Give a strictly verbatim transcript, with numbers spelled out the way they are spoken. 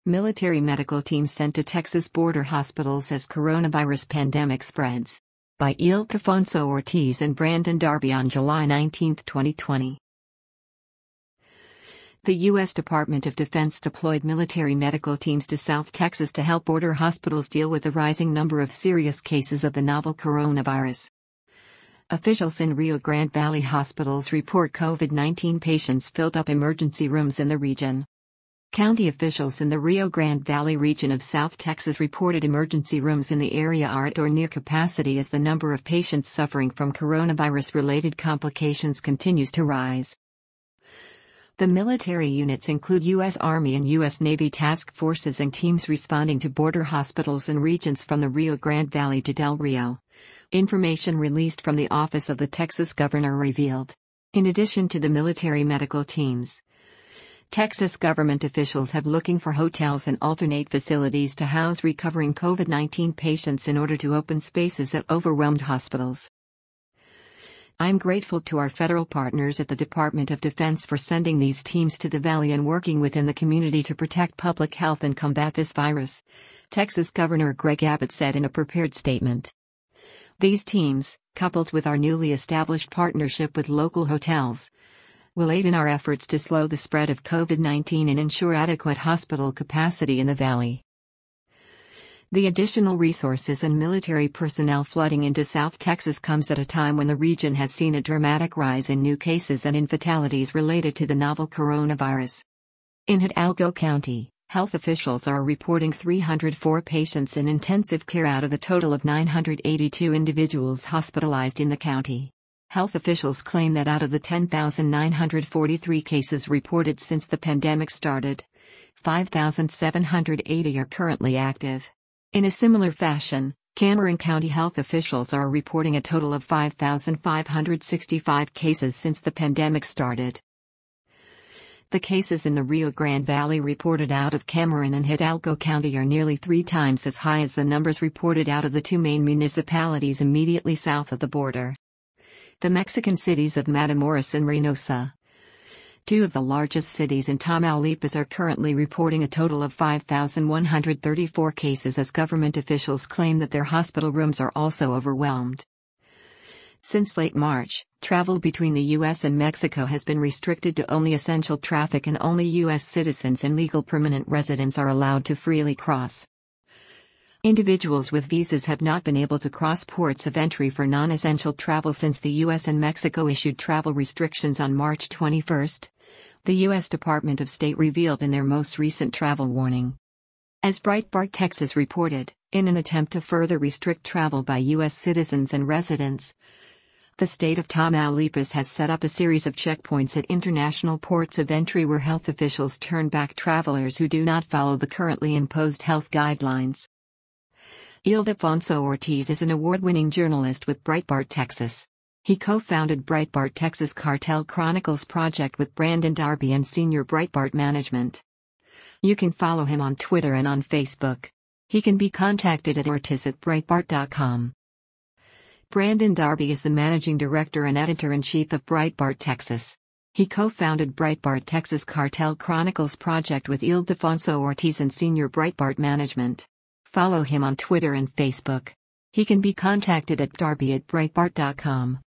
Military medical teams sent to Texas border hospitals as coronavirus pandemic spreads. By Ildefonso Ortiz and Brandon Darby on July nineteenth, twenty twenty. The U S Department of Defense deployed military medical teams to South Texas to help border hospitals deal with the rising number of serious cases of the novel coronavirus. Officials in Rio Grande Valley hospitals report COVID nineteen patients filled up emergency rooms in the region. County officials in the Rio Grande Valley region of South Texas reported emergency rooms in the area are at or near capacity as the number of patients suffering from coronavirus-related complications continues to rise. The military units include U S Army and U S Navy task forces and teams responding to border hospitals and regions from the Rio Grande Valley to Del Rio. Information released from the Office of the Texas Governor revealed. In addition to the military medical teams, Texas government officials have looking for hotels and alternate facilities to house recovering COVID nineteen patients in order to open spaces at overwhelmed hospitals. I'm grateful to our federal partners at the Department of Defense for sending these teams to the Valley and working within the community to protect public health and combat this virus, Texas Governor Greg Abbott said in a prepared statement. These teams, coupled with our newly established partnership with local hotels, will aid in our efforts to slow the spread of COVID nineteen and ensure adequate hospital capacity in the Valley. The additional resources and military personnel flooding into South Texas comes at a time when the region has seen a dramatic rise in new cases and in fatalities related to the novel coronavirus. In Hidalgo County, health officials are reporting three hundred four patients in intensive care out of a total of nine hundred eighty-two individuals hospitalized in the county. Health officials claim that out of the ten thousand nine hundred forty-three cases reported since the pandemic started, five thousand seven hundred eighty are currently active. In a similar fashion, Cameron County health officials are reporting a total of five thousand five hundred sixty-five cases since the pandemic started. The cases in the Rio Grande Valley reported out of Cameron and Hidalgo County are nearly three times as high as the numbers reported out of the two main municipalities immediately south of the border. The Mexican cities of Matamoros and Reynosa, two of the largest cities in Tamaulipas, are currently reporting a total of five thousand one hundred thirty-four cases as government officials claim that their hospital rooms are also overwhelmed. Since late March, travel between the U S and Mexico has been restricted to only essential traffic and only U S citizens and legal permanent residents are allowed to freely cross. Individuals with visas have not been able to cross ports of entry for non-essential travel since the U S and Mexico issued travel restrictions on March twenty-first, the U S Department of State revealed in their most recent travel warning. As Breitbart Texas reported, in an attempt to further restrict travel by U S citizens and residents, the state of Tamaulipas has set up a series of checkpoints at international ports of entry where health officials turn back travelers who do not follow the currently imposed health guidelines. Ildefonso Ortiz is an award-winning journalist with Breitbart Texas. He co-founded Breitbart Texas Cartel Chronicles project with Brandon Darby and senior Breitbart management. You can follow him on Twitter and on Facebook. He can be contacted at ortiz at breitbart dot com. Brandon Darby is the managing director and editor-in-chief of Breitbart Texas. He co-founded Breitbart Texas Cartel Chronicles project with Ildefonso Ortiz and senior Breitbart management. Follow him on Twitter and Facebook. He can be contacted at darby at breitbart dot com.